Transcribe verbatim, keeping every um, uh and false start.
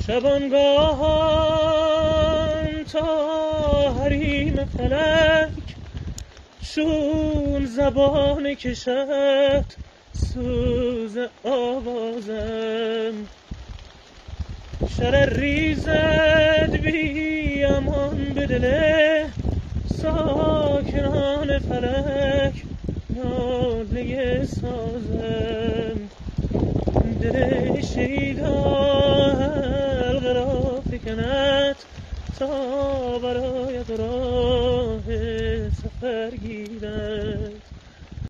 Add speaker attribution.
Speaker 1: شبانگاهان تا حریم فلک چون زبان کشد سوز آوازم. شرر ریزد بی امان به دل ساکنان فلک ناله سازم. دل شیدا حلقه را فکند تا برایت راه سفر گیرم.